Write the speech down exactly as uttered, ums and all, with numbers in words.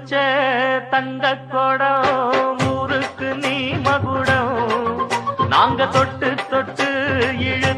வச்ச தங்க குடம் ஊருக்கு நீ மகுடம் நாங்க தொட்டு தொட்டு இழு